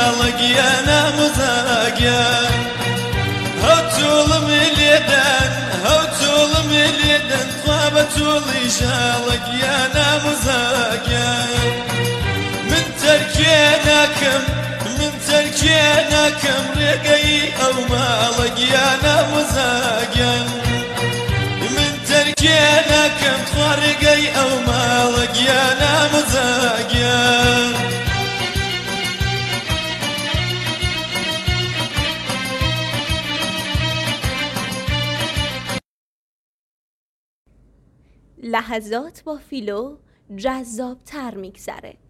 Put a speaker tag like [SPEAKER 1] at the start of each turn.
[SPEAKER 1] لقيانا مزاقيا هوتول مليدن طابتول لقيانا مزاقيا من تركيناكم رقي أو ما لقيانا مزاقيا من تركيناكم خارقي أو ما لقيانا مزاقيا
[SPEAKER 2] لحظات با فیلو جذاب‌تر میگذره.